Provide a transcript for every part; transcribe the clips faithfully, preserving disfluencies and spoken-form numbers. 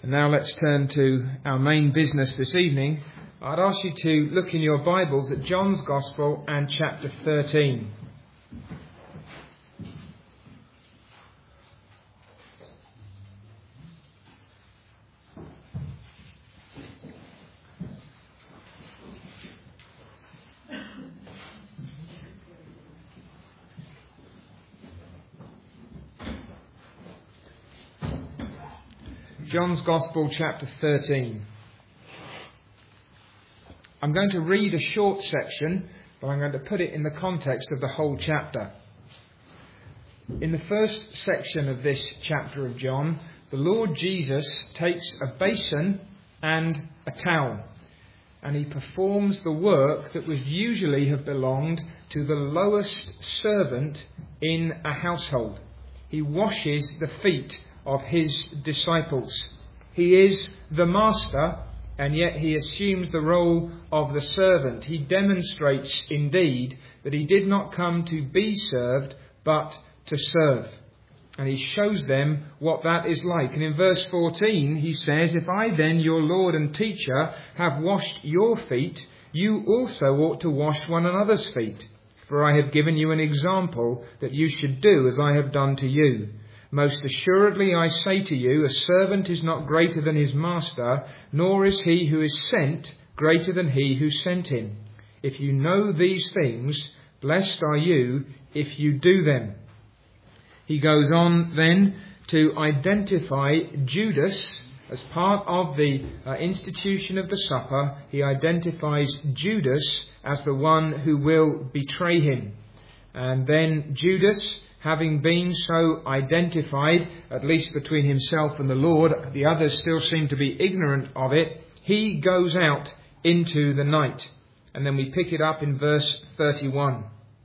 And now let's turn to our main business this evening. I'd ask you to look in your Bibles at John's Gospel and chapter thirteen. John's Gospel, chapter thirteen. I'm going to read a short section, but I'm going to put it in the context of the whole chapter. In the first section of this chapter of John, the Lord Jesus takes a basin and a towel, and he performs the work that would usually have belonged to the lowest servant in a household. He washes the feet of his disciples. He is the master, and yet he assumes the role of the servant. He demonstrates indeed that he did not come to be served, but to serve. And he shows them what that is like. And in verse fourteen he says, "If I then, your Lord and teacher, have washed your feet, you also ought to wash one another's feet. For I have given you an example that you should do as I have done to you. Most assuredly I say to you, a servant is not greater than his master, nor is he who is sent greater than he who sent him. If you know these things, blessed are you if you do them." He goes on then to identify Judas as part of the uh, institution of the supper. He identifies Judas as the one who will betray him. And then Judas, having been so identified, at least between himself and the Lord, the others still seem to be ignorant of it, he goes out into the night. And then we pick it up in verse thirty-one.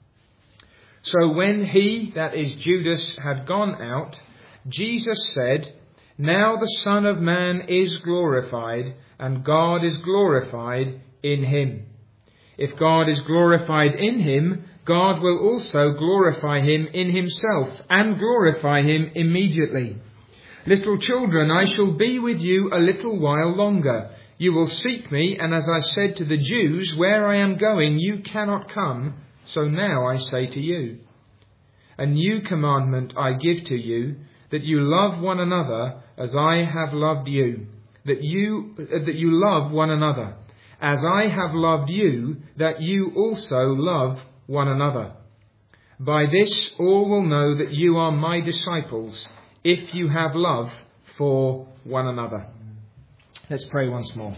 "So when he," that is Judas, "had gone out, Jesus said, 'Now the Son of Man is glorified, and God is glorified in him. If God is glorified in him, God will also glorify him in himself, and glorify him immediately. Little children, I shall be with you a little while longer. You will seek me, and as I said to the Jews, where I am going, you cannot come. So now I say to you, a new commandment I give to you, that you love one another as I have loved you, that you, that you love one another. As I have loved you, that you also love one another. By this all will know that you are my disciples, if you have love for one another." Let's pray once more.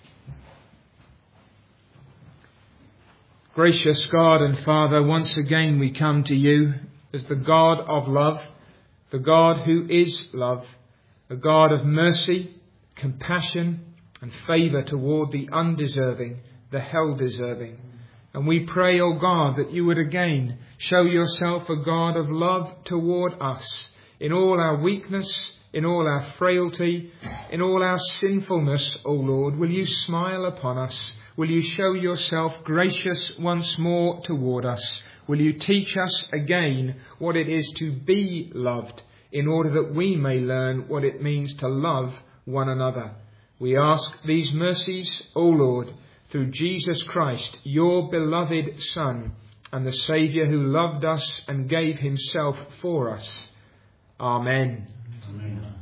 Gracious God and Father, once again we come to you as the God of love, the God who is love, a God of mercy, compassion and favour toward the undeserving, the hell-deserving. And we pray, O God, that you would again show yourself a God of love toward us in all our weakness, in all our frailty, in all our sinfulness, O Lord. Will you smile upon us? Will you show yourself gracious once more toward us? Will you teach us again what it is to be loved, in order that we may learn what it means to love one another? We ask these mercies, O Lord, through Jesus Christ, your beloved Son, and the Saviour who loved us and gave himself for us. Amen. Amen.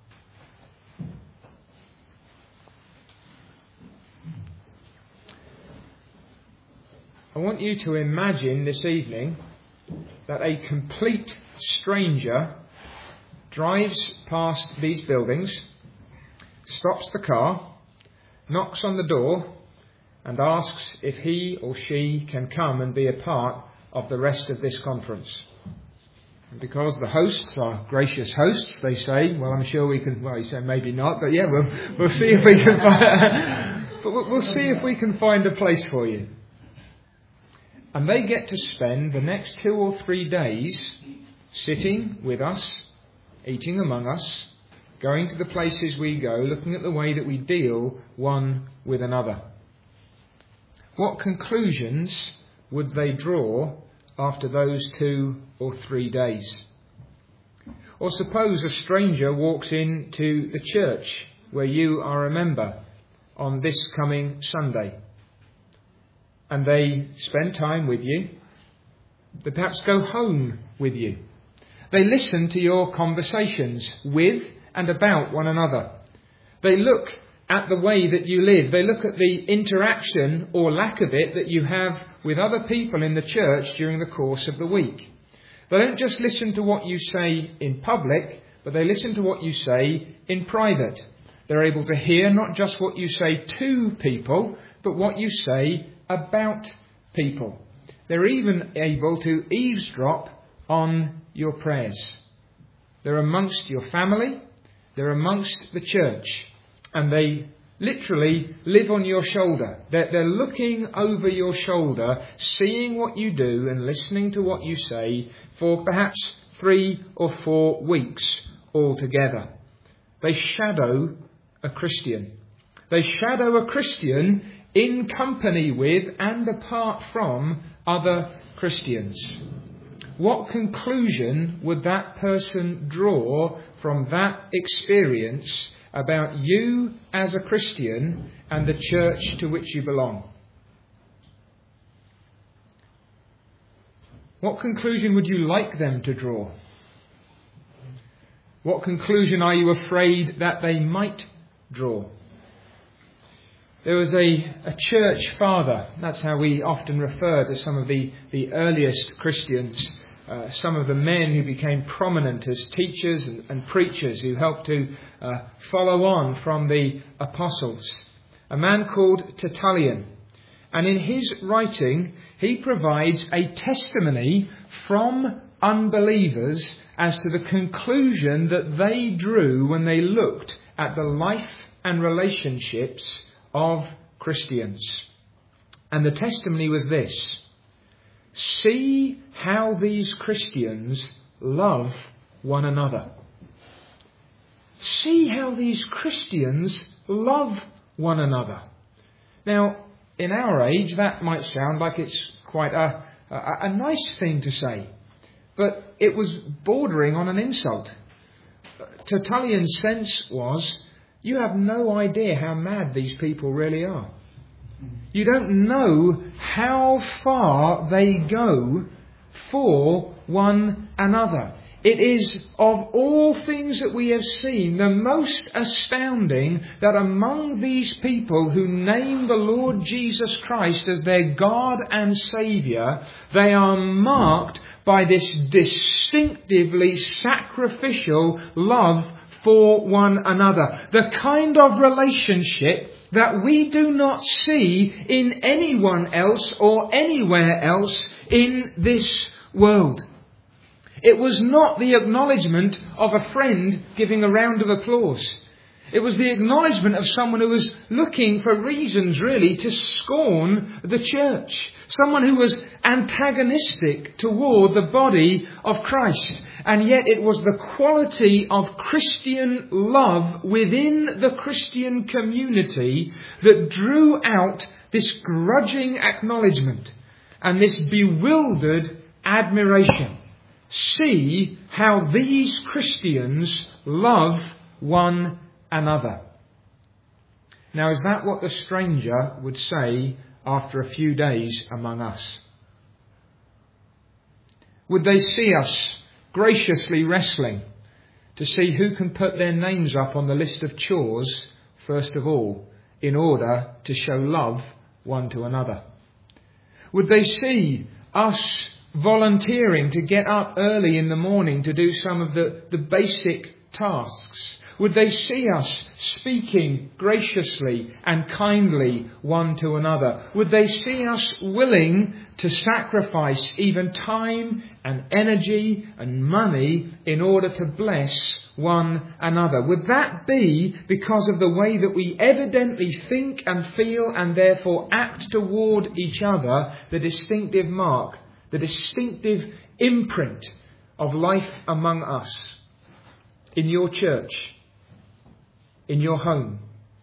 I want you to imagine this evening that a complete stranger drives past these buildings, stops the car, knocks on the door, and asks if he or she can come and be a part of the rest of this conference. And because the hosts are gracious hosts, they say, well, I'm sure we can, well, you say maybe not, but yeah, we'll, we'll see if we can find, but we'll see if we can find a place for you. And they get to spend the next two or three days sitting with us, eating among us, going to the places we go, looking at the way that we deal one with another. What conclusions would they draw after those two or three days? Or suppose a stranger walks into the church where you are a member on this coming Sunday. And they spend time with you. They perhaps go home with you. They listen to your conversations with and about one another. They look at the way that you live. They look at the interaction or lack of it that you have with other people in the church during the course of the week. They don't just listen to what you say in public, but they listen to what you say in private. They're able to hear not just what you say to people, but what you say about people. They're even able to eavesdrop on your prayers. They're amongst your family. They're amongst the church. And they literally live on your shoulder. They're, they're looking over your shoulder, seeing what you do and listening to what you say for perhaps three or four weeks altogether. They shadow a Christian. They shadow a Christian in company with and apart from other Christians. What conclusion would that person draw from that experience about you as a Christian and the church to which you belong? What conclusion would you like them to draw? What conclusion are you afraid that they might draw? There was a, a church father, that's how we often refer to some of the, the earliest Christians, uh, some of the men who became prominent as teachers and, and preachers who helped to uh, follow on from the apostles. A man called Tertullian. And in his writing, he provides a testimony from unbelievers as to the conclusion that they drew when they looked at the life and relationships of Christians. And the testimony was this: see how these Christians love one another. See how these Christians love one another. Now, in our age, that might sound like it's quite a, a, a nice thing to say, but it was bordering on an insult. Tertullian's sense was, you have no idea how mad these people really are. You don't know how far they go for one another. It is, of all things that we have seen, the most astounding that among these people who name the Lord Jesus Christ as their God and Saviour, they are marked by this distinctively sacrificial love for one another. The kind of relationship that we do not see in anyone else or anywhere else in this world. It was not the acknowledgement of a friend giving a round of applause. It was the acknowledgement of someone who was looking for reasons really to scorn the church. Someone who was antagonistic toward the body of Christ. And yet it was the quality of Christian love within the Christian community that drew out this grudging acknowledgement and this bewildered admiration. See how these Christians love one another. Now, is that what the stranger would say after a few days among us? Would they see us graciously wrestling to see who can put their names up on the list of chores first of all, in order to show love one to another? Would they see us volunteering to get up early in the morning to do some of the, the basic tasks? Would they see us speaking graciously and kindly one to another? Would they see us willing to sacrifice even time and energy and money in order to bless one another? Would that be because of the way that we evidently think and feel and therefore act toward each other, the distinctive mark, the distinctive imprint of life among us, in your church, in your home?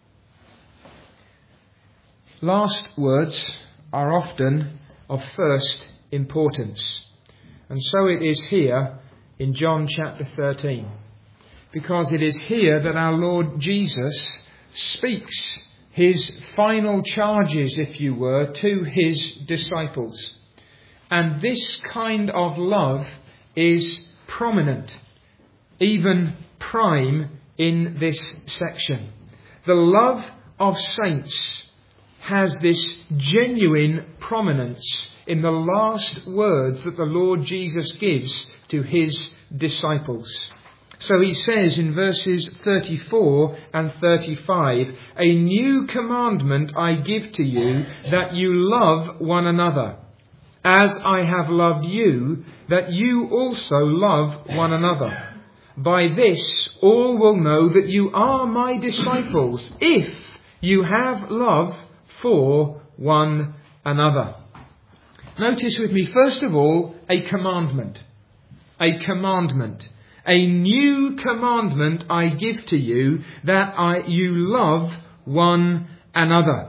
Last words are often of first importance. And so it is here in John chapter thirteen. because it is here that our Lord Jesus speaks his final charges, if you were, to his disciples. And this kind of love is prominent, even prime, in this section. The love of saints has this genuine prominence in the last words that the Lord Jesus gives to his disciples. So he says in verses thirty-four and thirty-five, "A new commandment I give to you, that you love one another. As I have loved you, that you also love one another. By this all will know that you are my disciples, if you have love for one another." Notice with me, first of all, a commandment. A commandment. A new commandment I give to you, that I, you love one another.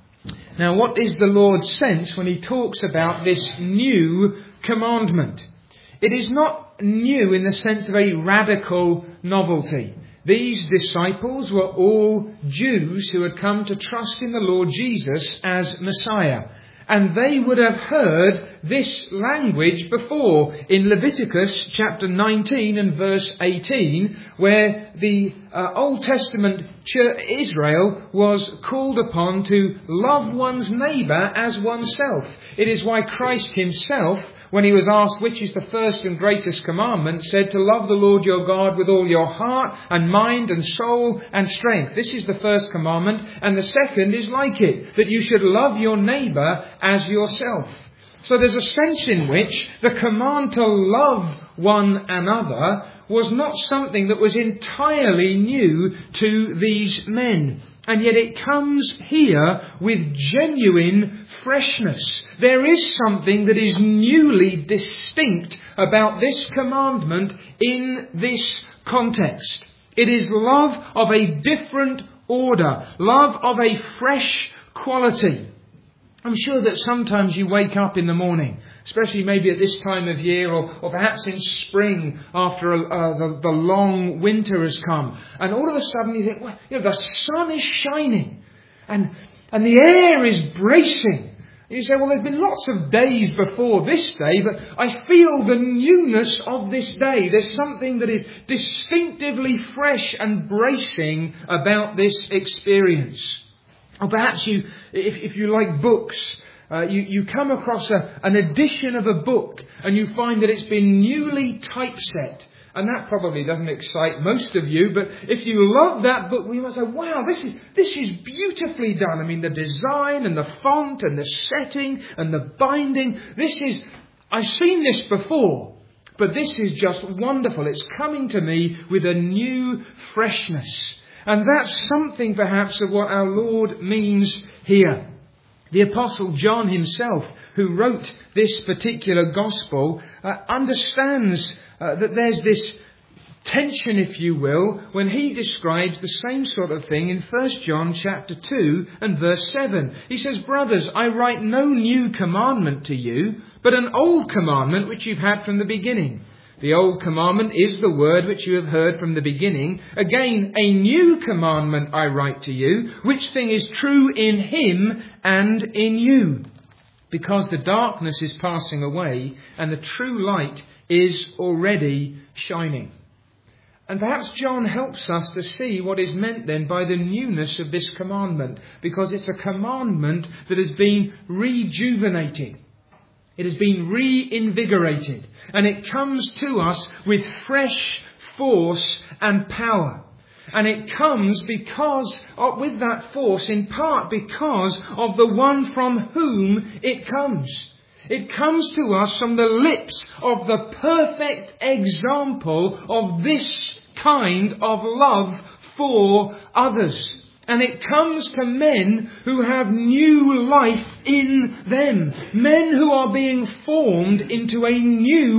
Now, what is the Lord's sense when he talks about this new commandment? It is not new in the sense of a radical novelty. These disciples were all Jews who had come to trust in the Lord Jesus as Messiah. And they would have heard this language before in Leviticus chapter nineteen and verse eighteen, where the uh, Old Testament Church, Israel was called upon to love one's neighbour as oneself. It is why Christ himself, when he was asked which is the first and greatest commandment, said to love the Lord your God with all your heart and mind and soul and strength. This is the first commandment, and the second is like it, that you should love your neighbour as yourself. So there's a sense in which the command to love one another was not something that was entirely new to these men. And yet it comes here with genuine freshness. There is something that is newly distinct about this commandment in this context. It is love of a different order, love of a fresh quality. I'm sure that sometimes you wake up in the morning, especially maybe at this time of year, or, or perhaps in spring after uh, the, the long winter has come, and all of a sudden you think, well, you know, the sun is shining and and the air is bracing. And you say, well, there's been lots of days before this day, but I feel the newness of this day. There's something that is distinctively fresh and bracing about this experience. Or perhaps you, if, if you like books, uh, you, you come across a, an edition of a book and you find that it's been newly typeset. And that probably doesn't excite most of you, but if you love that book, we must say, wow, this is, this is beautifully done. I mean, the design and the font and the setting and the binding, this is, I've seen this before, but this is just wonderful. It's coming to me with a new freshness. And that's something perhaps of what our Lord means here. The Apostle John himself, who wrote this particular gospel, uh, understands uh, that there's this tension, if you will, when he describes the same sort of thing in First John chapter two and verse seven. He says, "Brothers, I write no new commandment to you, but an old commandment which you've had from the beginning. The old commandment is the word which you have heard from the beginning. Again, a new commandment I write to you, which thing is true in him and in you. Because the darkness is passing away and the true light is already shining." And perhaps John helps us to see what is meant then by the newness of this commandment, because it's a commandment that has been rejuvenated. It has been reinvigorated, and it comes to us with fresh force and power. And it comes because of, with that force, in part because of the one from whom it comes. It comes to us from the lips of the perfect example of this kind of love for others. And it comes to men who have new life in them. Men who are being formed into a new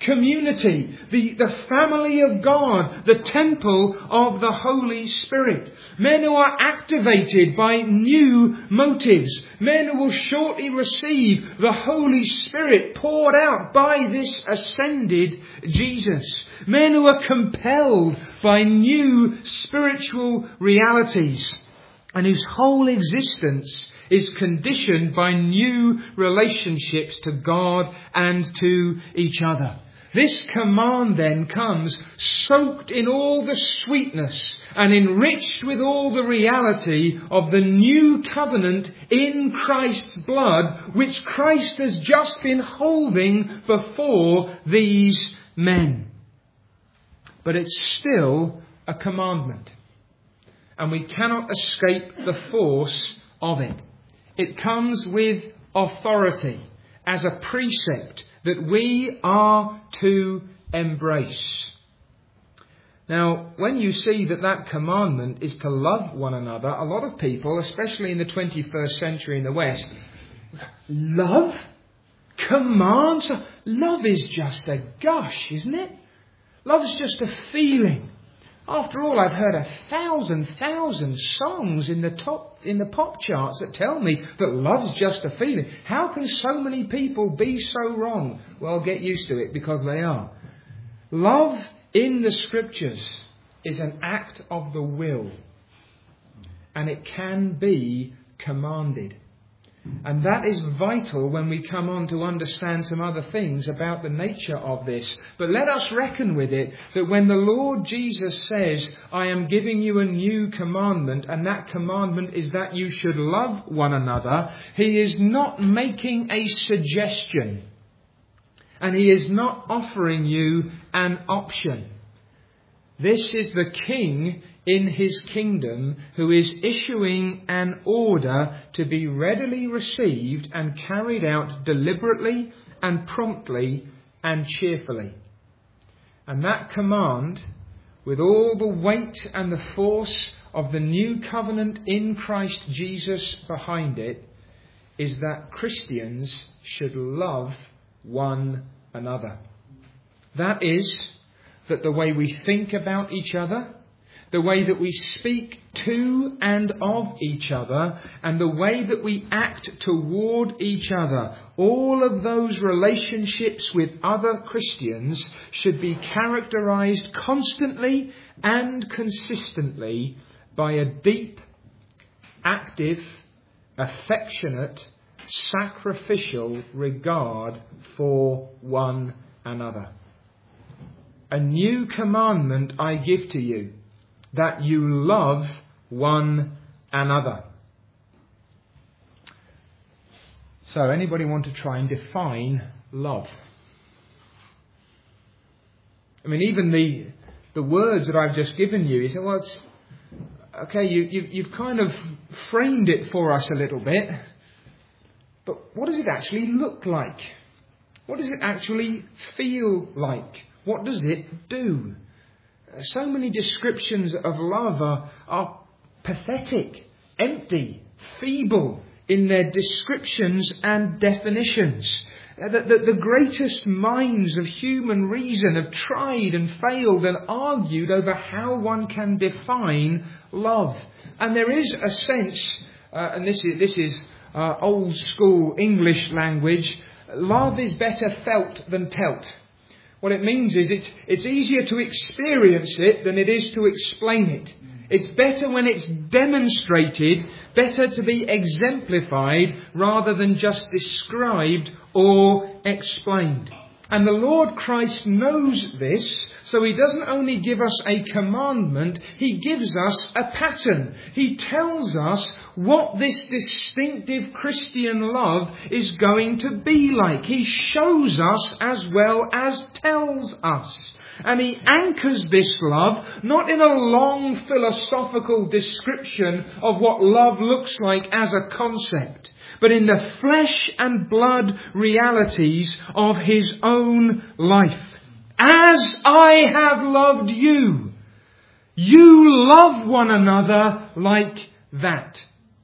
community, the, the family of God, the temple of the Holy Spirit. Men who are activated by new motives. Men who will shortly receive the Holy Spirit poured out by this ascended Jesus. Men who are compelled by new spiritual realities and whose whole existence is conditioned by new relationships to God and to each other. This command then comes soaked in all the sweetness and enriched with all the reality of the new covenant in Christ's blood, which Christ has just been holding before these men. But it's still a commandment, and we cannot escape the force of it. It comes with authority as a precept that we are to embrace. Now, when you see that that commandment is to love one another, a lot of people, especially in the twenty-first century in the West, love? Commands? Love is just a gush, isn't it? Love's just a feeling. After all, I've heard a thousand, thousand songs in the top, in the pop charts that tell me that love's just a feeling. How can so many people be so wrong? Well, get used to it, because they are. Love in the Scriptures is an act of the will, and it can be commanded. And that is vital when we come on to understand some other things about the nature of this. But let us reckon with it that when the Lord Jesus says, I am giving you a new commandment, and that commandment is that you should love one another, he is not making a suggestion. And he is not offering you an option. This is the King in his kingdom who is issuing an order to be readily received and carried out deliberately and promptly and cheerfully. And that command, with all the weight and the force of the new covenant in Christ Jesus behind it, is that Christians should love one another. That is, that the way we think about each other, the way that we speak to and of each other, and the way that we act toward each other, all of those relationships with other Christians should be characterized constantly and consistently by a deep, active, affectionate, sacrificial regard for one another. A new commandment I give to you, that you love one another. So, anybody want to try and define love? I mean, even the the words that I've just given you, you say, well, it's okay, you, you, you've kind of framed it for us a little bit. But what does it actually look like? What does it actually feel like? What does it do? So many descriptions of love are, are pathetic, empty, feeble in their descriptions and definitions. The, the, the greatest minds of human reason have tried and failed and argued over how one can define love. And there is a sense, uh, and this is, this is uh, old school English language, love is better felt than telt. What it means is it's, it's easier to experience it than it is to explain it. It's better when it's demonstrated, better to be exemplified rather than just described or explained. And the Lord Christ knows this, so he doesn't only give us a commandment, he gives us a pattern. He tells us what this distinctive Christian love is going to be like. He shows us as well as tells us. And he anchors this love not in a long philosophical description of what love looks like as a concept, but in the flesh and blood realities of his own life. As I have loved you, you love one another like that.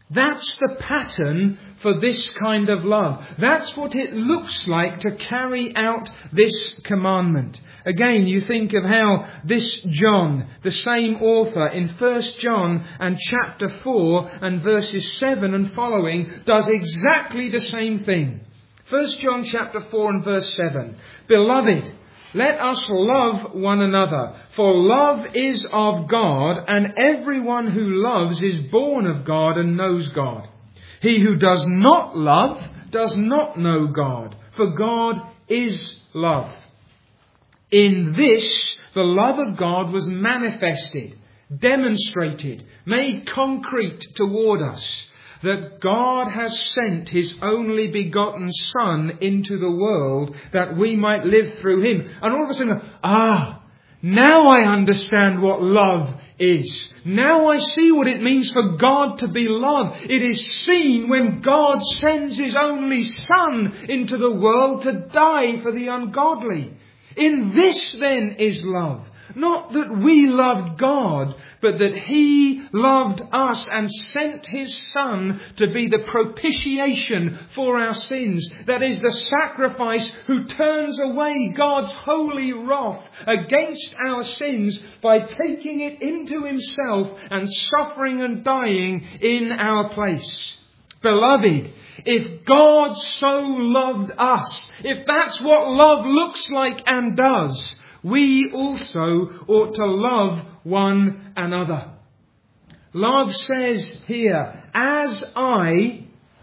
That's the pattern for this kind of love. That's what it looks like to carry out this commandment. Again, you think of how this John, the same author in First John and chapter four and verses seven and following, does exactly the same thing. First John chapter four and verse seven. Beloved, let us love one another, for love is of God, and everyone who loves is born of God and knows God. He who does not love does not know God, for God is love. In this, the love of God was manifested, demonstrated, made concrete toward us, that God has sent His only begotten Son into the world that we might live through Him. And all of a sudden, ah, now I understand what love is. Now I see what it means for God to be love. It is seen when God sends His only Son into the world to die for the ungodly. In this then is love. Not that we loved God, but that He loved us and sent His Son to be the propitiation for our sins. That is, the sacrifice who turns away God's holy wrath against our sins by taking it into Himself and suffering and dying in our place. Beloved, if God so loved us, if that's what love looks like and does, we also ought to love one another. Love says here, as I,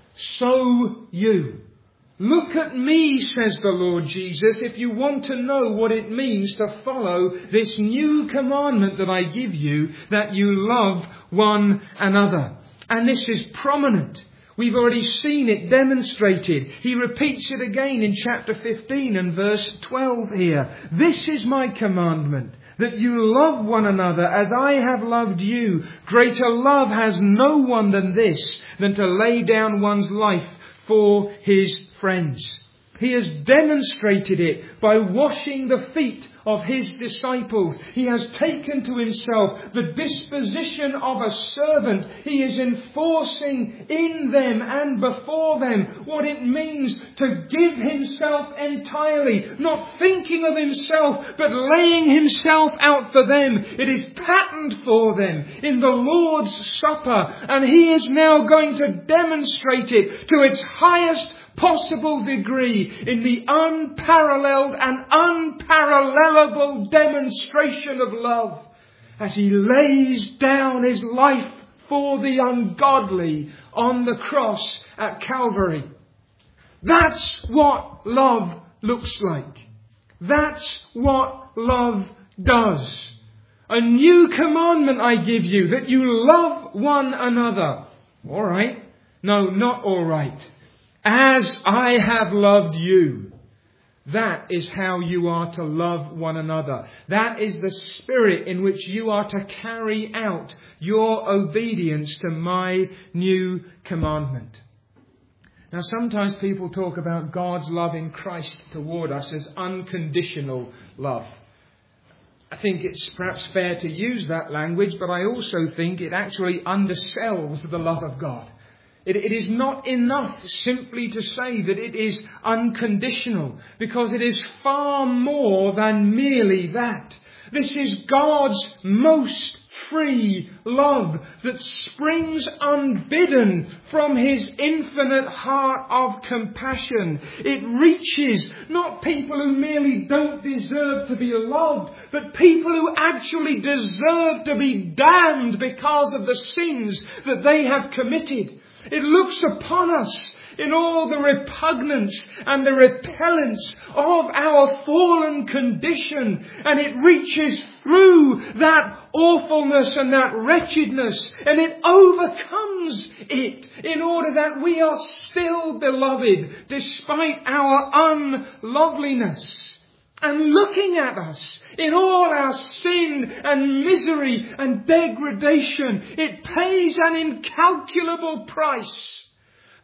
so you. Look at me, says the Lord Jesus, if you want to know what it means to follow this new commandment that I give you, that you love one another. And this is prominent. We've already seen it demonstrated. He repeats it again in chapter fifteen and verse twelve here. This is my commandment, that you love one another as I have loved you. Greater love has no one than this, than to lay down one's life for his friends. He has demonstrated it by washing the feet of His disciples. He has taken to Himself the disposition of a servant. He is enforcing in them and before them what it means to give Himself entirely, not thinking of Himself, but laying Himself out for them. It is patterned for them in the Lord's Supper, and He is now going to demonstrate it to its highest possible degree in the unparalleled and unparallelable demonstration of love as He lays down His life for the ungodly on the cross at Calvary. That's what love looks like. That's what love does. A new commandment I give you, that you love one another. All right. No, not all right. As I have loved you. That is how you are to love one another. That is the spirit in which you are to carry out your obedience to my new commandment. Now, sometimes people talk about God's love in Christ toward us as unconditional love. I think it's perhaps fair to use that language, but I also think it actually undersells the love of God. It, it is not enough simply to say that it is unconditional, because it is far more than merely that. This is God's most free love that springs unbidden from His infinite heart of compassion. It reaches not people who merely don't deserve to be loved, but people who actually deserve to be damned because of the sins that they have committed. It looks upon us in all the repugnance and the repellence of our fallen condition, and it reaches through that awfulness and that wretchedness, and it overcomes it in order that we are still beloved despite our unloveliness. And looking at us in all our sin and misery and degradation, it pays an incalculable price.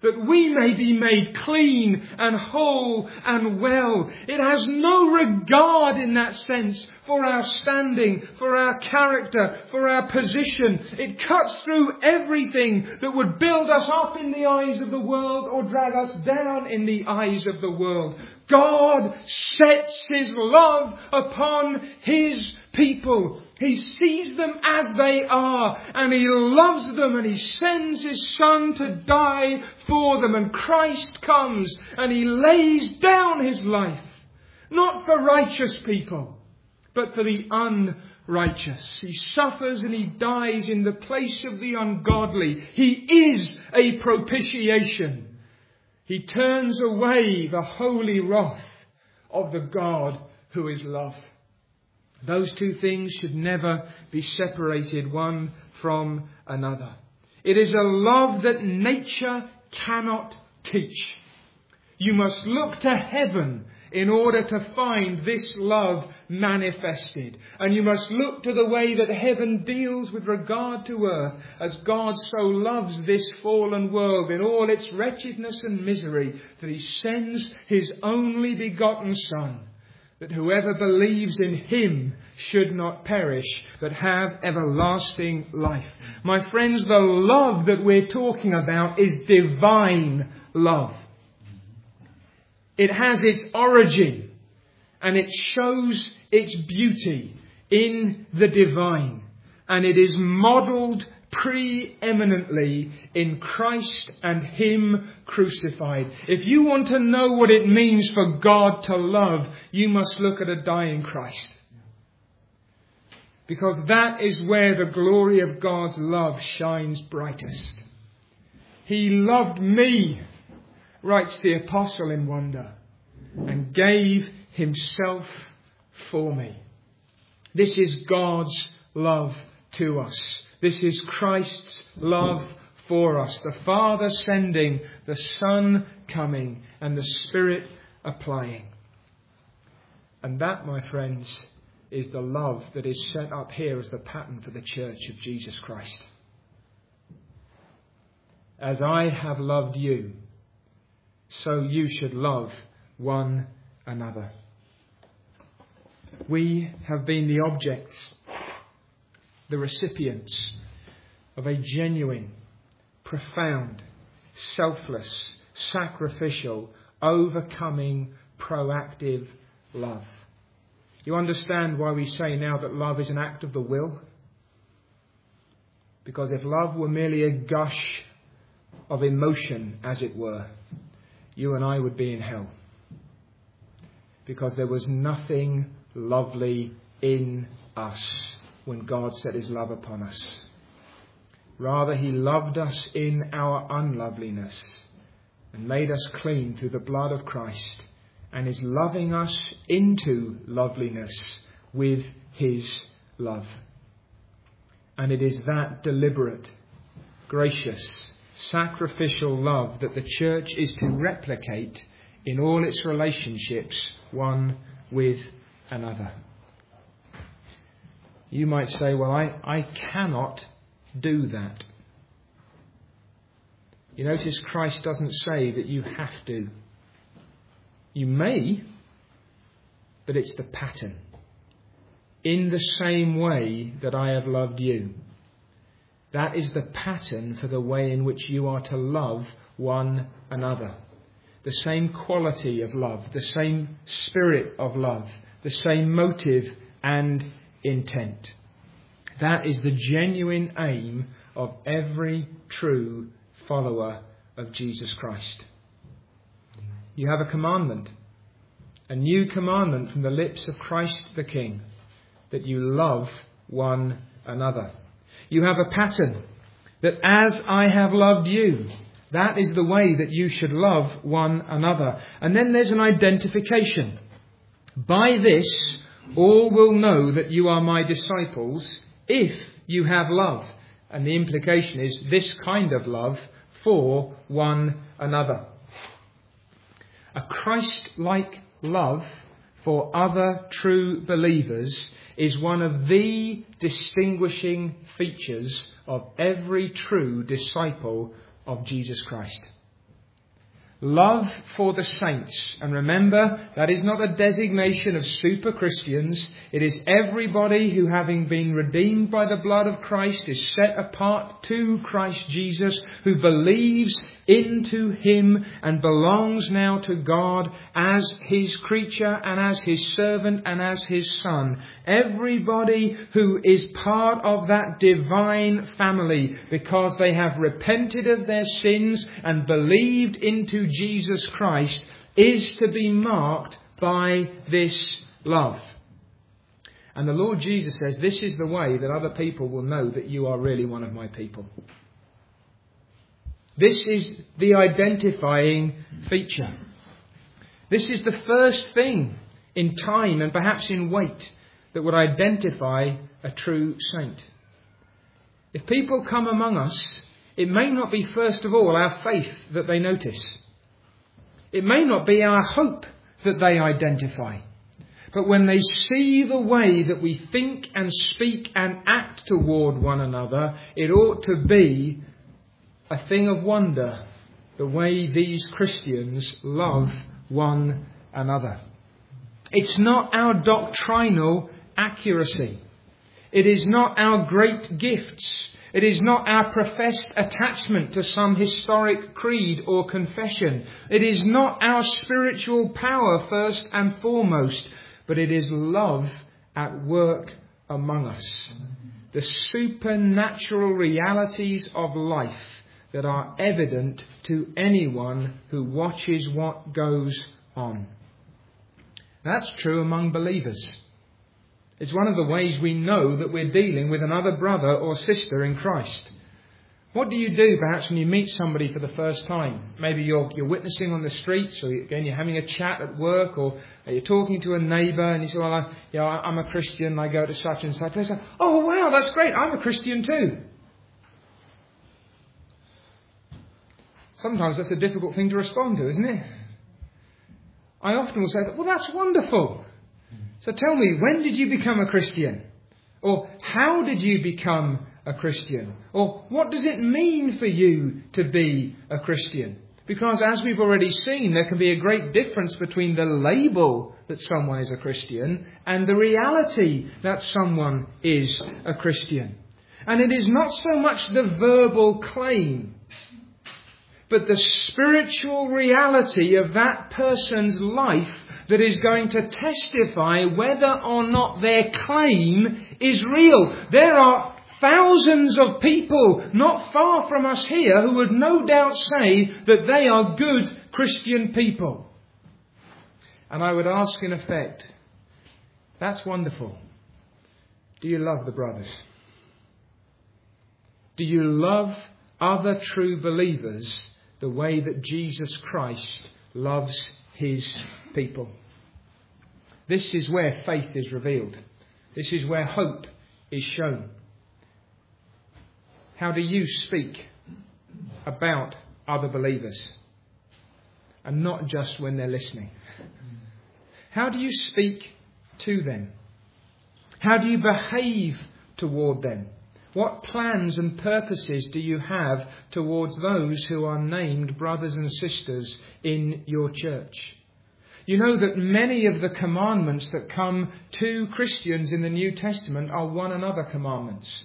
that we may be made clean and whole and well. It has no regard in that sense for our standing, for our character, for our position. It cuts through everything that would build us up in the eyes of the world or drag us down in the eyes of the world. God sets His love upon His people. He sees them as they are, and He loves them, and He sends His Son to die for them. And Christ comes and He lays down His life, not for righteous people, but for the unrighteous. He suffers and He dies in the place of the ungodly. He is a propitiation. He turns away the holy wrath of the God who is love. Those two things should never be separated one from another. It is a love that nature cannot teach. You must look to heaven in order to find this love manifested. And you must look to the way that heaven deals with regard to earth, as God so loves this fallen world in all its wretchedness and misery, that He sends His only begotten Son, that whoever believes in Him should not perish, but have everlasting life. My friends, the love that we're talking about is divine love. It has its origin and it shows its beauty in the divine. And it is modelled preeminently in Christ and Him crucified. If you want to know what it means for God to love, you must look at a dying Christ. Because that is where the glory of God's love shines brightest. He loved me, writes the apostle in wonder, and gave Himself for me. This is God's love to us. This is Christ's love for us. The Father sending, the Son coming, and the Spirit applying. And that, my friends, is the love that is set up here as the pattern for the church of Jesus Christ. As I have loved you, so you should love one another. We have been the objects, the recipients of a genuine, profound, selfless, sacrificial, overcoming, proactive love. You understand why we say now that love is an act of the will? Because if love were merely a gush of emotion, as it were, you and I would be in hell. Because there was nothing lovely in us when God set His love upon us. Rather, He loved us in our unloveliness and made us clean through the blood of Christ, and is loving us into loveliness with His love. And it is that deliberate, gracious, sacrificial love that the church is to replicate in all its relationships one with another. You might say, well, I, I cannot do that. You notice Christ doesn't say that you have to. You may, but it's the pattern. In the same way that I have loved you. That is the pattern for the way in which you are to love one another. The same quality of love, the same spirit of love, the same motive and intent. That is the genuine aim of every true follower of Jesus Christ. You have a commandment, a new commandment from the lips of Christ the King, that you love one another. You have a pattern that as I have loved you, that is the way that you should love one another. And then there's an identification. By this, all will know that you are my disciples if you have love. And the implication is this kind of love for one another. A Christ-like love for other true believers is one of the distinguishing features of every true disciple of Jesus Christ. love for the saints. And remember, that is not a designation of super Christians. It is everybody who, having been redeemed by the blood of Christ, is set apart to Christ Jesus, who believes into him and belongs now to God as his creature and as his servant and as his son. Everybody who is part of that divine family because they have repented of their sins and believed into Jesus Christ is to be marked by this love. And the Lord Jesus says, this is the way that other people will know that you are really one of my people. This is the identifying feature. This is the first thing in time and perhaps in weight that would identify a true saint. If people come among us, it may not be first of all our faith that they notice. It may not be our hope that they identify. But when they see the way that we think and speak and act toward one another, it ought to be a thing of wonder the way these Christians love one another. It's not our doctrinal accuracy. It is not our great gifts. It is not our professed attachment to some historic creed or confession. It is not our spiritual power first and foremost, but it is love at work among us. The supernatural realities of life that are evident to anyone who watches what goes on. That's true among believers. It's one of the ways we know that we're dealing with another brother or sister in Christ. What do you do perhaps when you meet somebody for the first time? Maybe you're, you're witnessing on the streets, or again you're having a chat at work, or you're talking to a neighbour and you say, well, I, you know, I'm a Christian, I go to such and such. They say, oh wow, that's great, I'm a Christian too. Sometimes that's a difficult thing to respond to, isn't it? I often will say, well, that's wonderful. So tell me, when did you become a Christian? Or how did you become a Christian? Or what does it mean for you to be a Christian? Because as we've already seen, there can be a great difference between the label that someone is a Christian and the reality that someone is a Christian. And it is not so much the verbal claim, but the spiritual reality of that person's life that is going to testify whether or not their claim is real. There are thousands of people not far from us here who would no doubt say that they are good Christian people. And I would ask in effect, that's wonderful. Do you love the brothers? Do you love other true believers the way that Jesus Christ loves his people? This is where faith is revealed. This is where hope is shown. How do you speak about other believers? And not just when they're listening. How do you speak to them? How do you behave toward them? What plans and purposes do you have towards those who are named brothers and sisters in your church? You know that many of the commandments that come to Christians in the New Testament are one another commandments.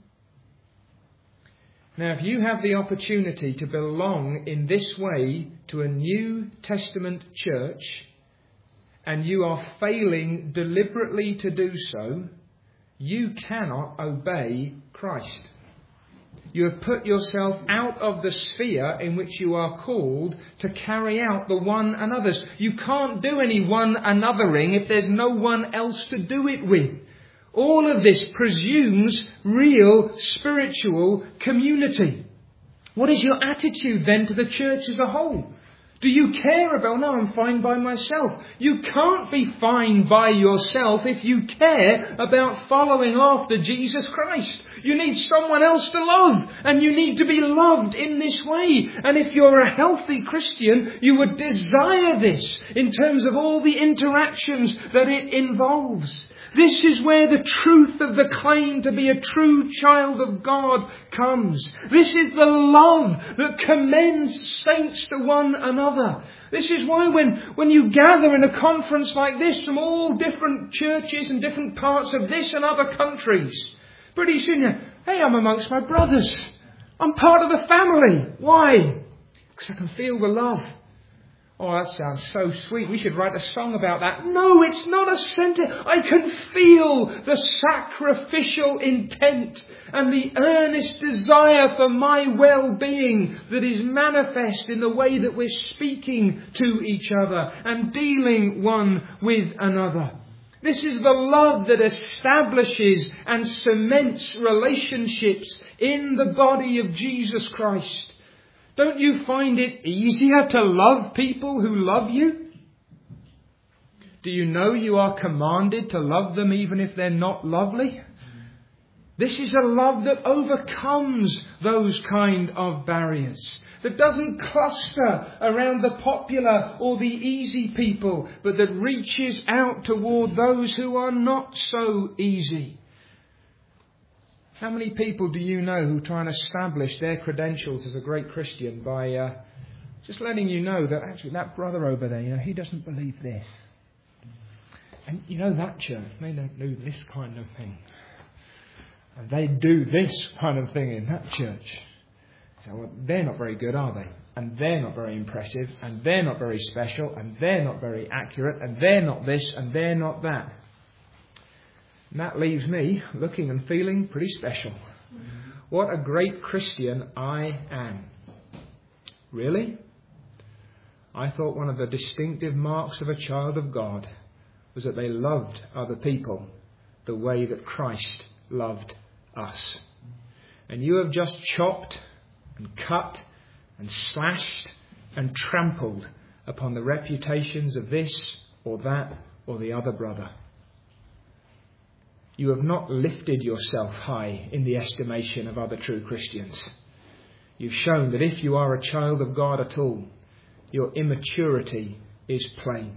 Now, if you have the opportunity to belong in this way to a New Testament church, and you are failing deliberately to do so, you cannot obey Christ. You have put yourself out of the sphere in which you are called to carry out the one another's. You can't do any one anothering if there's no one else to do it with. All of this presumes real spiritual community. What is your attitude then to the church as a whole? Do you care about, no, I'm fine by myself? You can't be fine by yourself if you care about following after Jesus Christ. You need someone else to love, and you need to be loved in this way. And if you're a healthy Christian, you would desire this in terms of all the interactions that it involves. This is where the truth of the claim to be a true child of God comes. This is the love that commends saints to one another. This is why when, when you gather in a conference like this from all different churches and different parts of this and other countries, pretty soon you're, hey, I'm amongst my brothers. I'm part of the family. Why? Because I can feel the love. Oh, that sounds so sweet. We should write a song about that. No, it's not a sentence. I can feel the sacrificial intent and the earnest desire for my well-being that is manifest in the way that we're speaking to each other and dealing one with another. This is the love that establishes and cements relationships in the body of Jesus Christ. Don't you find it easier to love people who love you? Do you know you are commanded to love them even if they're not lovely? This is a love that overcomes those kind of barriers. That doesn't cluster around the popular or the easy people, but that reaches out toward those who are not so easy. How many people do you know who try and establish their credentials as a great Christian by uh, just letting you know that actually that brother over there, you know, he doesn't believe this. And you know that church, they don't do this kind of thing. And they do this kind of thing in that church. So well, they're not very good, are they? And they're not very impressive, and they're not very special, and they're not very accurate, and they're not this, and they're not that. And that leaves me looking and feeling pretty special. What a great Christian I am. Really? I thought one of the distinctive marks of a child of God was that they loved other people the way that Christ loved us. And you have just chopped and cut and slashed and trampled upon the reputations of this or that or the other brother. You have not lifted yourself high in the estimation of other true Christians. You've shown that if you are a child of God at all, your immaturity is plain.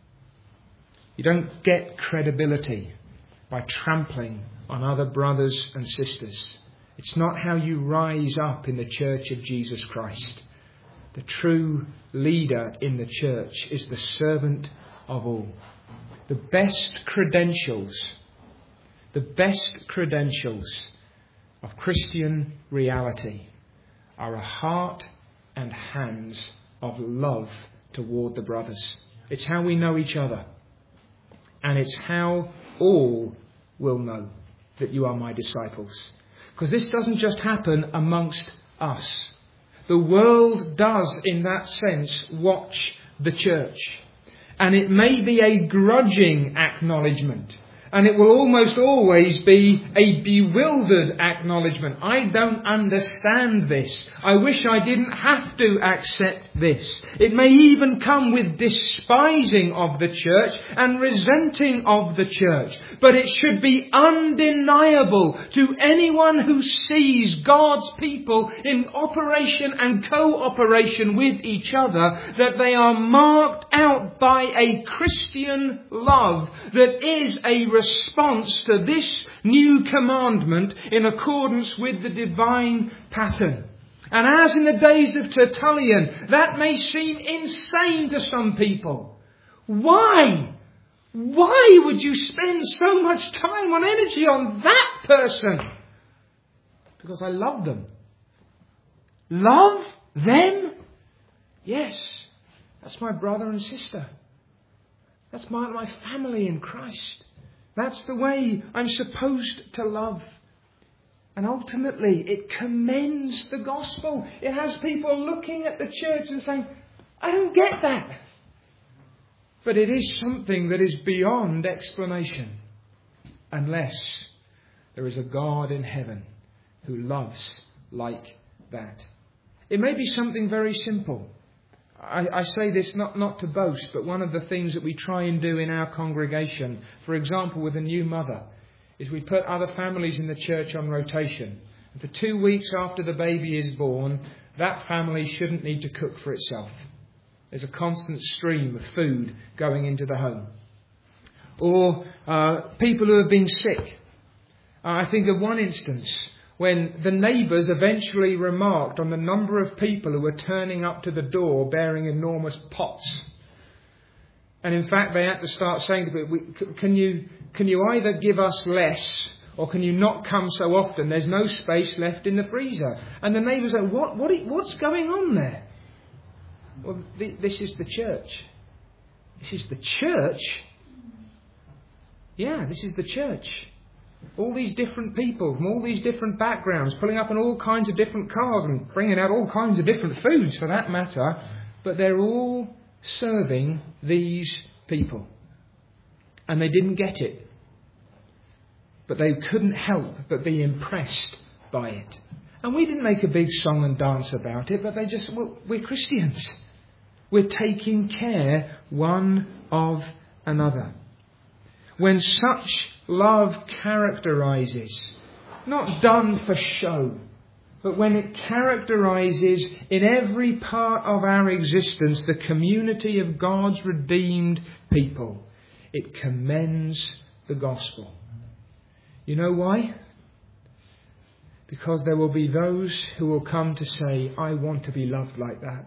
You don't get credibility by trampling on other brothers and sisters. It's not how you rise up in the church of Jesus Christ. The true leader in the church is the servant of all. The best credentials The best credentials of Christian reality are a heart and hands of love toward the brothers. It's how we know each other. And it's how all will know that you are my disciples. Because this doesn't just happen amongst us. The world does, in that sense, watch the church. And it may be a grudging acknowledgement. And it will almost always be a bewildered acknowledgement. I don't understand this. I wish I didn't have to accept this. It may even come with despising of the church and resenting of the church. But it should be undeniable to anyone who sees God's people in operation and cooperation with each other that they are marked out by a Christian love that is a response to this new commandment in accordance with the divine pattern. And as in the days of Tertullian, that may seem insane to some people. Why? Why would you spend so much time and energy on that person? Because I love them. Love them? Yes. That's my brother and sister. That's my, my family in Christ. That's the way I'm supposed to love. And ultimately, it commends the gospel. It has people looking at the church and saying, I don't get that. But it is something that is beyond explanation. Unless there is a God in heaven who loves like that. It may be something very simple. I, I say this not, not to boast, but one of the things that we try and do in our congregation, for example, with a new mother, is we put other families in the church on rotation. And for two weeks after the baby is born, that family shouldn't need to cook for itself. There's a constant stream of food going into the home. or uh, people who have been sick. Uh, I think of one instance when the neighbours eventually remarked on the number of people who were turning up to the door bearing enormous pots. And in fact, they had to start saying to people, can you, can you either give us less or can you not come so often? There's no space left in the freezer. And the neighbours said, what, what, what's going on there? Well, th- this is the church. This is the church? Yeah, this is the church. All these different people from all these different backgrounds, pulling up in all kinds of different cars and bringing out all kinds of different foods for that matter. But they're all serving these people. And they didn't get it. But they couldn't help but be impressed by it. And we didn't make a big song and dance about it, but they just, well, we're Christians. We're taking care one of another. When such love characterises, not done for show, but when it characterises in every part of our existence the community of God's redeemed people, it commends the gospel. You know why? Because there will be those who will come to say, I want to be loved like that.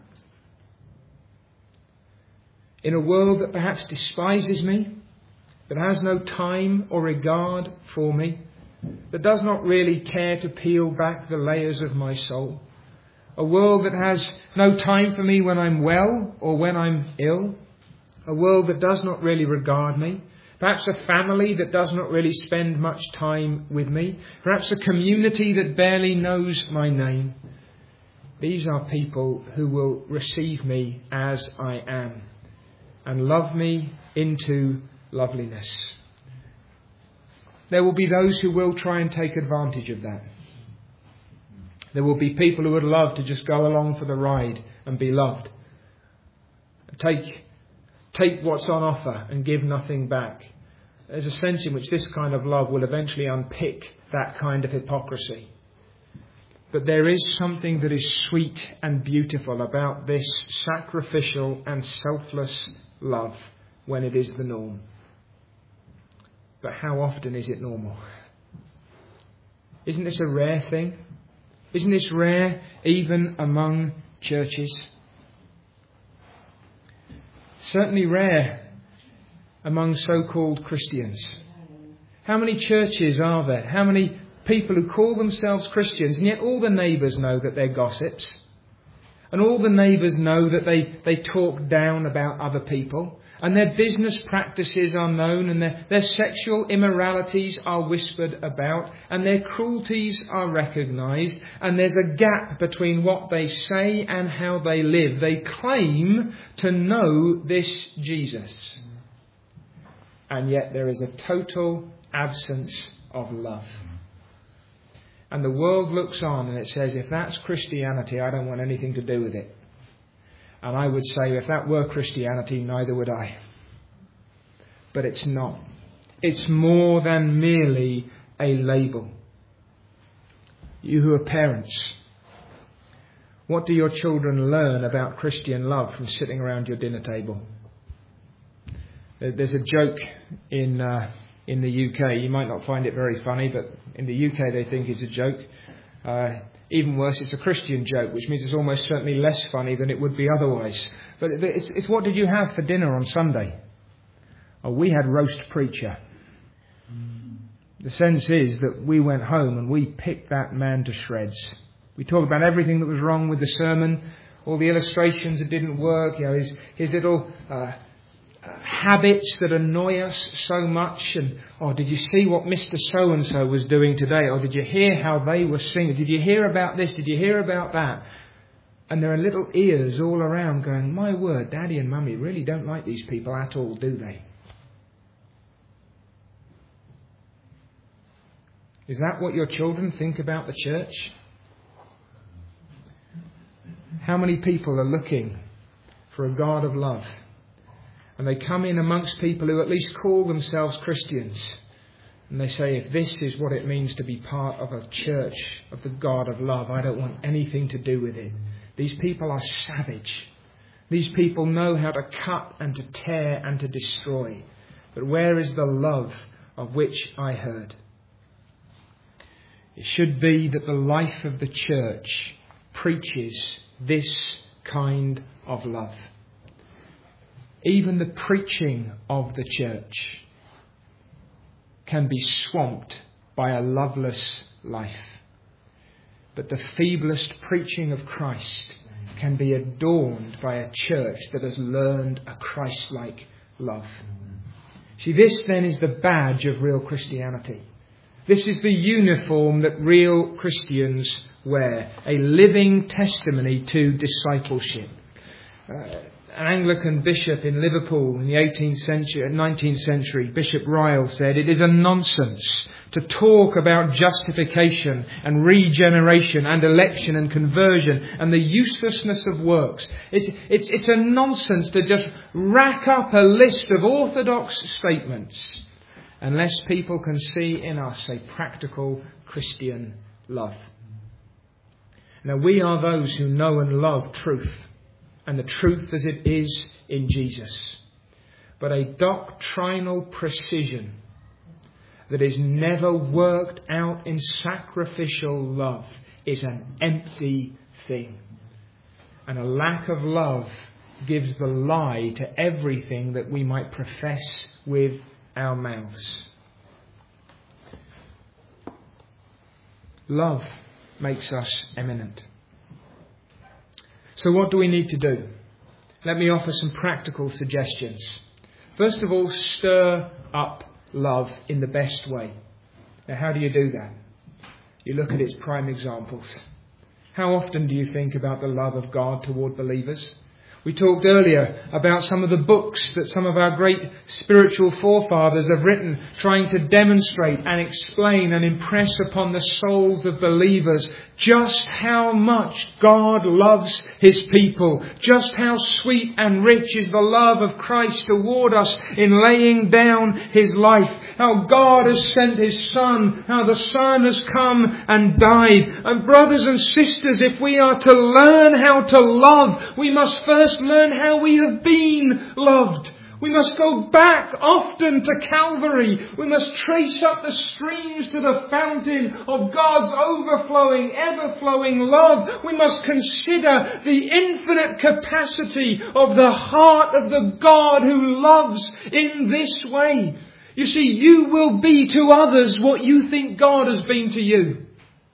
In a world that perhaps despises me, that has no time or regard for me, that does not really care to peel back the layers of my soul, a world that has no time for me when I'm well or when I'm ill, a world that does not really regard me, perhaps a family that does not really spend much time with me, perhaps a community that barely knows my name. These are people who will receive me as I am and love me into loveliness. There will be those who will try and take advantage of that. There will be people who would love to just go along for the ride and be loved. Take, take what's on offer and give nothing back. There's a sense in which this kind of love will eventually unpick that kind of hypocrisy. But there is something that is sweet and beautiful about this sacrificial and selfless love when it is the norm. But how often is it normal? Isn't this a rare thing? Isn't this rare even among churches? Certainly rare among so-called Christians. How many churches are there? How many people who call themselves Christians and yet all the neighbours know that they're gossips? And all the neighbours know that they, they talk down about other people. And their business practices are known, and their, their sexual immoralities are whispered about, and their cruelties are recognised, and there's a gap between what they say and how they live. They claim to know this Jesus. And yet there is a total absence of love. And the world looks on and it says, if that's Christianity, I don't want anything to do with it. And I would say, if that were Christianity, neither would I. But it's not. It's more than merely a label. You who are parents, what do your children learn about Christian love from sitting around your dinner table? There's a joke in uh, in the U K. You might not find it very funny, but in the U K they think it's a joke. Uh, even worse, it's a Christian joke, which means it's almost certainly less funny than it would be otherwise. But it's, it's what did you have for dinner on Sunday? Oh, we had roast preacher. The sense is that we went home and we picked that man to shreds. We talked about everything that was wrong with the sermon, all the illustrations that didn't work, you know, his, his little uh, habits that annoy us so much. And, oh, did you see what Mister So-and-so was doing today? Or did you hear how they were singing? Did you hear about this? Did you hear about that? And there are little ears all around going, my word, Daddy and Mummy really don't like these people at all, do they? Is that what your children think about the church? How many people are looking for a God of love? And they come in amongst people who at least call themselves Christians. And they say, if this is what it means to be part of a church of the God of love, I don't want anything to do with it. These people are savage. These people know how to cut and to tear and to destroy. But where is the love of which I heard? It should be that the life of the church preaches this kind of love. Even the preaching of the church can be swamped by a loveless life. But the feeblest preaching of Christ can be adorned by a church that has learned a Christ-like love. See, this then is the badge of real Christianity. This is the uniform that real Christians wear, a living testimony to discipleship. Uh, an Anglican bishop in Liverpool in the eighteenth century, nineteenth century, Bishop Ryle, said, "It is a nonsense to talk about justification and regeneration and election and conversion and the uselessness of works. It's, it's, it's a nonsense to just rack up a list of orthodox statements unless people can see in us a practical Christian love." Now, we are those who know and love truth, and the truth as it is in Jesus. But a doctrinal precision that is never worked out in sacrificial love is an empty thing. And a lack of love gives the lie to everything that we might profess with our mouths. Love makes us eminent. So what do we need to do? Let me offer some practical suggestions. First of all, stir up love in the best way. Now, how do you do that? You look at its prime examples. How often do you think about the love of God toward believers? We talked earlier about some of the books that some of our great spiritual forefathers have written, trying to demonstrate and explain and impress upon the souls of believers just how much God loves His people, just how sweet and rich is the love of Christ toward us in laying down His life, how God has sent His Son, how the Son has come and died. And brothers and sisters, if we are to learn how to love, we must first learn how we have been loved. We must go back often to Calvary. We must trace up the streams to the fountain of God's overflowing, ever-flowing love. We must consider the infinite capacity of the heart of the God who loves in this way. You see, you will be to others what you think God has been to you.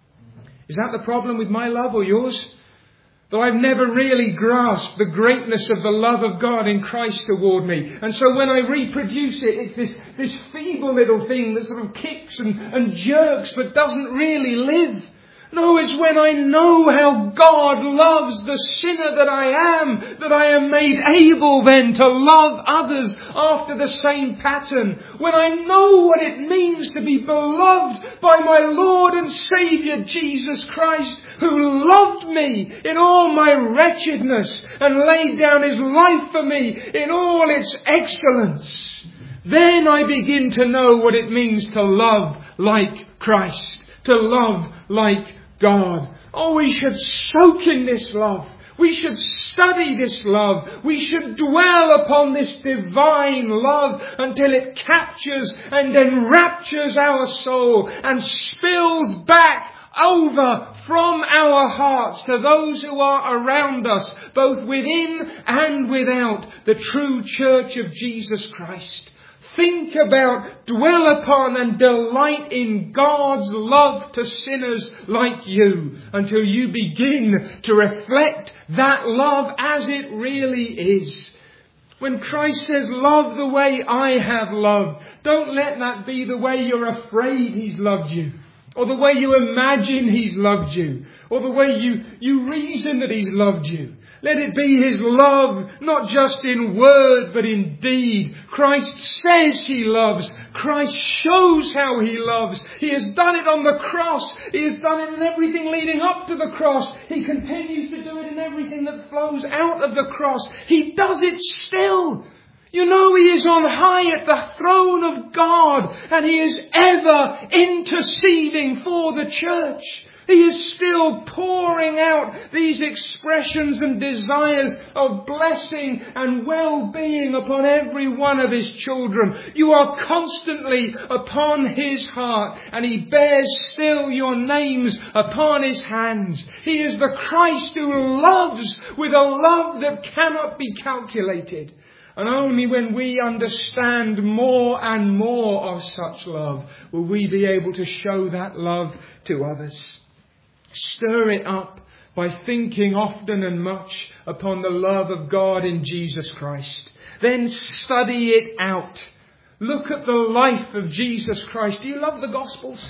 Is that the problem with my love or yours? Though I've never really grasped the greatness of the love of God in Christ toward me. And so when I reproduce it, it's this, this feeble little thing that sort of kicks and, and jerks but doesn't really live. No, it's when I know how God loves the sinner that I am, that I am made able then to love others after the same pattern. When I know what it means to be beloved by my Lord and Saviour Jesus Christ, who loved me in all my wretchedness and laid down His life for me in all its excellence. Then I begin to know what it means to love like Christ, to love like God. Oh, we should soak in this love. We should study this love. We should dwell upon this divine love until it captures and enraptures our soul and spills back over from our hearts to those who are around us, both within and without, the true church of Jesus Christ. Think about, dwell upon and delight in God's love to sinners like you until you begin to reflect that love as it really is. When Christ says, love the way I have loved, don't let that be the way you're afraid He's loved you, or the way you imagine He's loved you, or the way you, you reason that He's loved you. Let it be His love, not just in word, but in deed. Christ says He loves. Christ shows how He loves. He has done it on the cross. He has done it in everything leading up to the cross. He continues to do it in everything that flows out of the cross. He does it still. You know He is on high at the throne of God, and He is ever interceding for the church. He is still pouring out these expressions and desires of blessing and well-being upon every one of His children. You are constantly upon His heart, and He bears still your names upon His hands. He is the Christ who loves with a love that cannot be calculated. And only when we understand more and more of such love will we be able to show that love to others. Stir it up by thinking often and much upon the love of God in Jesus Christ. Then study it out. Look at the life of Jesus Christ. Do you love the Gospels?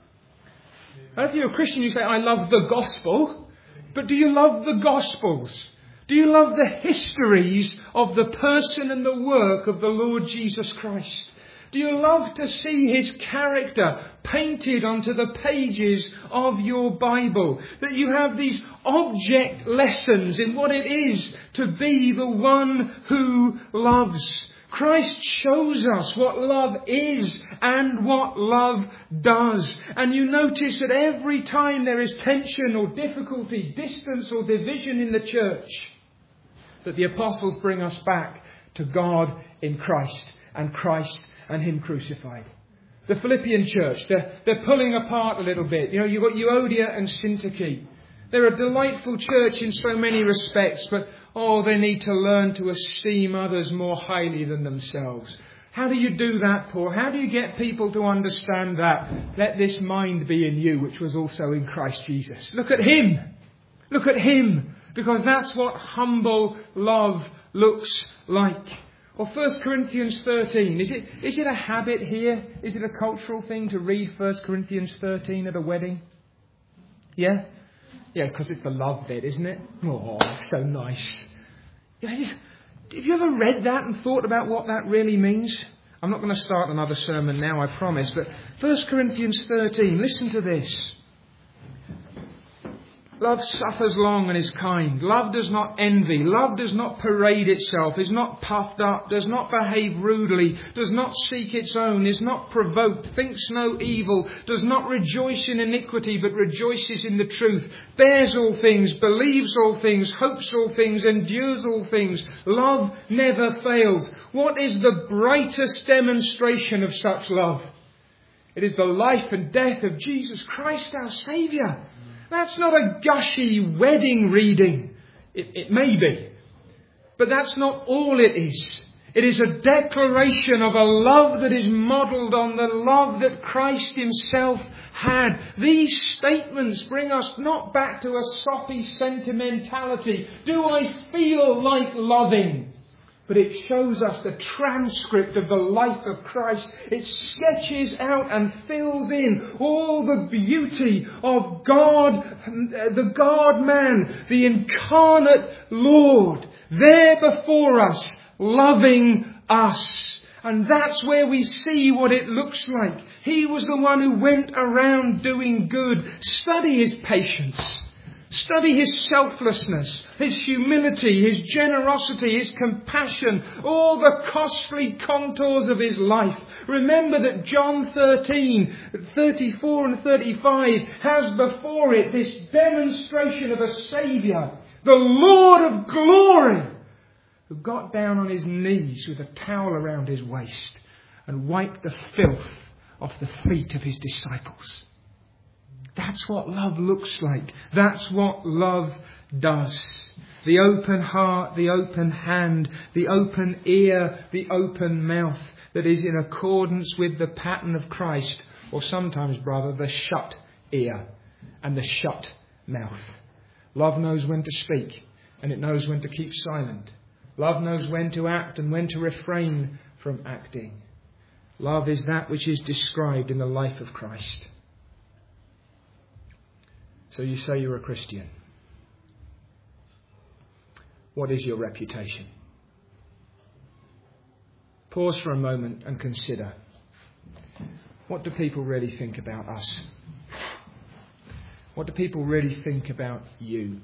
And if you're a Christian, you say, I love the Gospel. But do you love the Gospels? Do you love the histories of the person and the work of the Lord Jesus Christ? Do you love to see His character painted onto the pages of your Bible? That you have these object lessons in what it is to be the one who loves. Christ shows us what love is and what love does. And you notice that every time there is tension or difficulty, distance or division in the church, that the apostles bring us back to God in Christ and Christ and Him crucified. The Philippian church, they're, they're pulling apart a little bit. You know, you've got Euodia and Syntyche. They're a delightful church in so many respects, but oh, they need to learn to esteem others more highly than themselves. How do you do that, Paul? How do you get people to understand that? Let this mind be in you, which was also in Christ Jesus. Look at Him. Look at Him. Because that's what humble love looks like. Or First Corinthians thirteen. Is it, is it a habit here? Is it a cultural thing to read First Corinthians thirteen at a wedding? Yeah? Yeah, because it's the love bit, isn't it? Oh, so nice. Yeah, have you ever read that and thought about what that really means? I'm not going to start another sermon now, I promise. But First Corinthians thirteen, listen to this. Love suffers long and is kind. Love does not envy. Love does not parade itself, is not puffed up, does not behave rudely, does not seek its own, is not provoked, thinks no evil, does not rejoice in iniquity, but rejoices in the truth, bears all things, believes all things, hopes all things, endures all things. Love never fails. What is the brightest demonstration of such love? It is the life and death of Jesus Christ, our Saviour. That's not a gushy wedding reading. It, it may be. But that's not all it is. It is a declaration of a love that is modelled on the love that Christ Himself had. These statements bring us not back to a soppy sentimentality. Do I feel like loving? But it shows us the transcript of the life of Christ. It sketches out and fills in all the beauty of God, the God-man, the incarnate Lord, there before us, loving us. And that's where we see what it looks like. He was the one who went around doing good. Study His patience. Study His selflessness, His humility, His generosity, His compassion, all the costly contours of His life. Remember that John thirteen, thirty-four and thirty-five has before it this demonstration of a Saviour, the Lord of glory, who got down on His knees with a towel around His waist and wiped the filth off the feet of His disciples. That's what love looks like. That's what love does. The open heart, the open hand, the open ear, the open mouth that is in accordance with the pattern of Christ. Or sometimes, brother, the shut ear and the shut mouth. Love knows when to speak and it knows when to keep silent. Love knows when to act and when to refrain from acting. Love is that which is described in the life of Christ. So you say you're a Christian. What is your reputation? Pause for a moment and consider. What do people really think about us? What do people really think about you?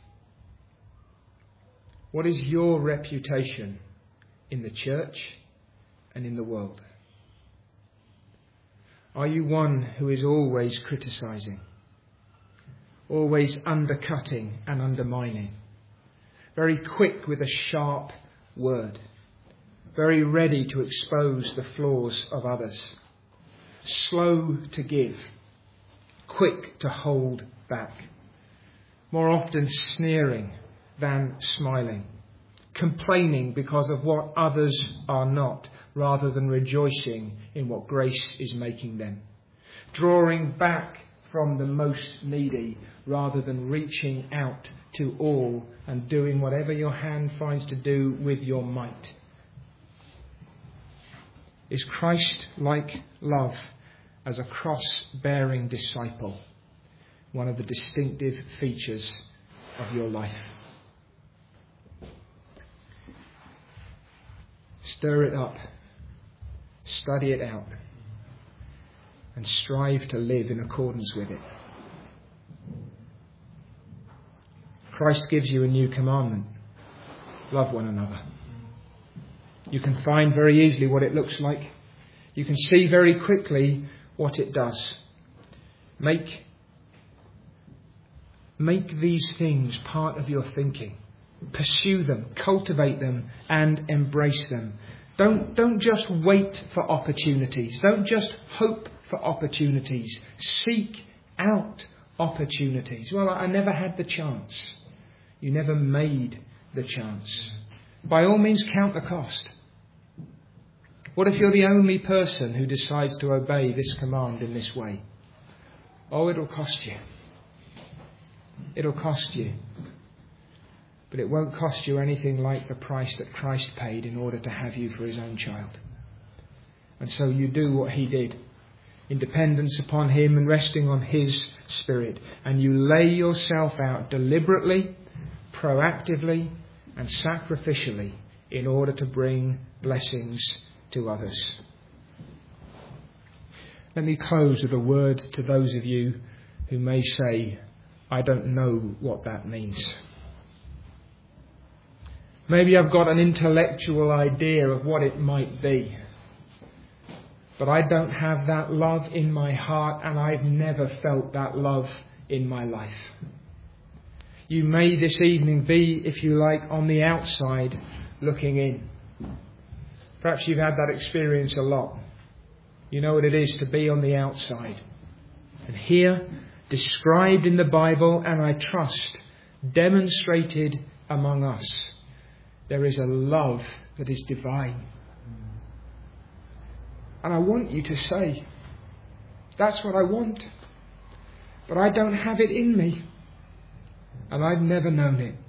What is your reputation in the church and in the world? Are you one who is always criticising? always undercutting and undermining, very quick with a sharp word, very ready to expose the flaws of others, slow to give, quick to hold back, more often sneering than smiling, complaining because of what others are not, rather than rejoicing in what grace is making them, drawing back from the most needy rather than reaching out to all and doing whatever your hand finds to do with your might. Is Christ-like love as a cross-bearing disciple one of the distinctive features of your life? Stir it up, study it out, and strive to live in accordance with it. Christ gives you a new commandment. Love one another. You can find very easily what it looks like. You can see very quickly what it does. Make, make these things part of your thinking. Pursue them, cultivate them, and embrace them. Don't, don't just wait for opportunities. Don't just hope for opportunities. Seek out opportunities. Well, I never had the chance. You never made the chance. By all means, count the cost. What if you're the only person who decides to obey this command in this way? Oh, it'll cost you. It'll cost you. But it won't cost you anything like the price that Christ paid in order to have you for his own child. And so you do what he did, in dependence upon him and resting on his Spirit. And you lay yourself out deliberately, proactively and sacrificially in order to bring blessings to others. Let me close with a word to those of you who may say, I don't know what that means. Maybe I've got an intellectual idea of what it might be, but I don't have that love in my heart, and I've never felt that love in my life. You may this evening be, if you like, on the outside looking in. Perhaps you've had that experience a lot. You know what it is to be on the outside. And here, described in the Bible, and I trust demonstrated among us, there is a love that is divine. And I want you to say, that's what I want. But I don't have it in me. And I've never known it.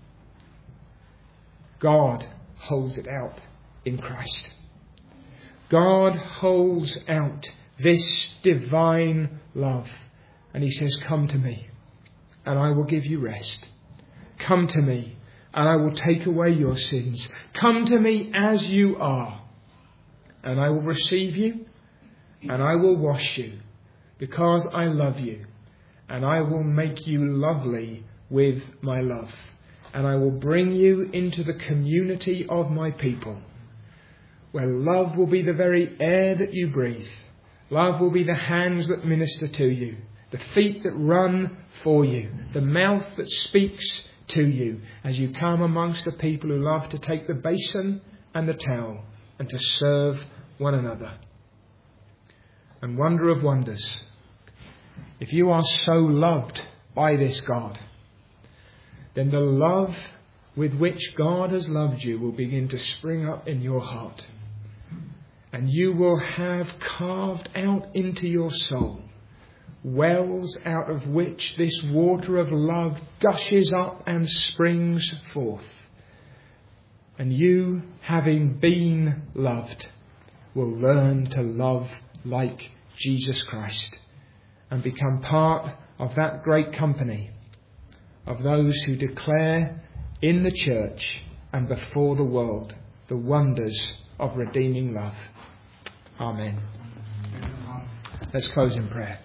God holds it out in Christ. God holds out this divine love. And he says, come to me and I will give you rest. Come to me and I will take away your sins. Come to me as you are, and I will receive you, and I will wash you, because I love you, and I will make you lovely with my love, and I will bring you into the community of my people, where love will be the very air that you breathe. Love will be the hands that minister to you, the feet that run for you, the mouth that speaks to you as you come amongst the people who love to take the basin and the towel and to serve one another. And wonder of wonders, if you are so loved by this God, then the love with which God has loved you will begin to spring up in your heart. And you will have carved out into your soul wells out of which this water of love gushes up and springs forth. And you, having been loved, will learn to love like Jesus Christ and become part of that great company of those who declare in the church and before the world the wonders of redeeming love. Amen. Let's close in prayer.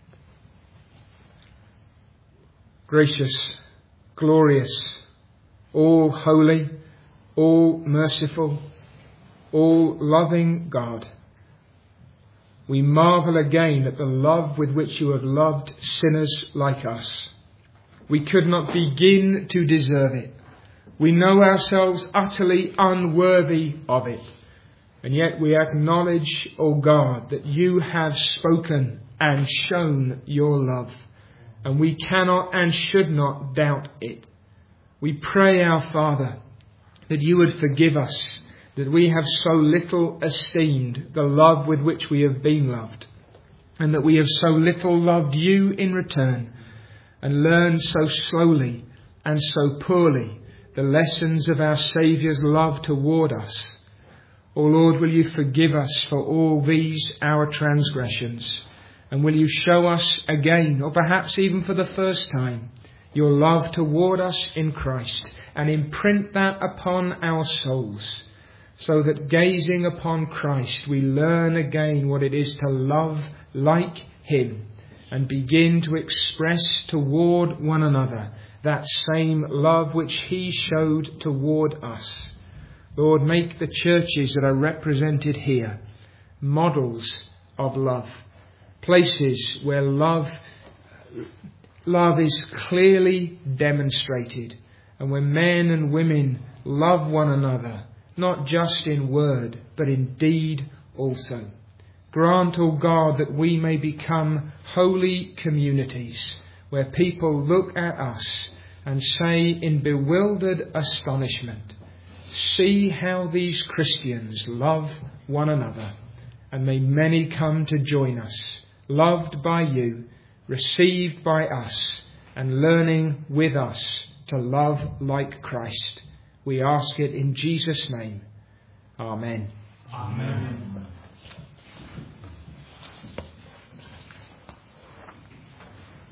Gracious, glorious, all holy, all merciful, all loving God, we marvel again at the love with which you have loved sinners like us. We could not begin to deserve it. We know ourselves utterly unworthy of it. And yet we acknowledge, O God, that you have spoken and shown your love. And we cannot and should not doubt it. We pray, our Father, that you would forgive us, that we have so little esteemed the love with which we have been loved, and that we have so little loved you in return, and learned so slowly and so poorly the lessons of our Saviour's love toward us. O Lord, will you forgive us for all these our transgressions, and will you show us again, or perhaps even for the first time, your love toward us in Christ, and imprint that upon our souls, so that gazing upon Christ we learn again what it is to love like him, and begin to express toward one another that same love which he showed toward us. Lord, make the churches that are represented here models of love, places where love, love is clearly demonstrated, and where men and women love one another, not just in word, but in deed also. Grant, O God, that we may become holy communities, where people look at us and say in bewildered astonishment, see how these Christians love one another. And may many come to join us, loved by you, received by us, and learning with us to love like Christ. We ask it in Jesus' name. Amen. Amen.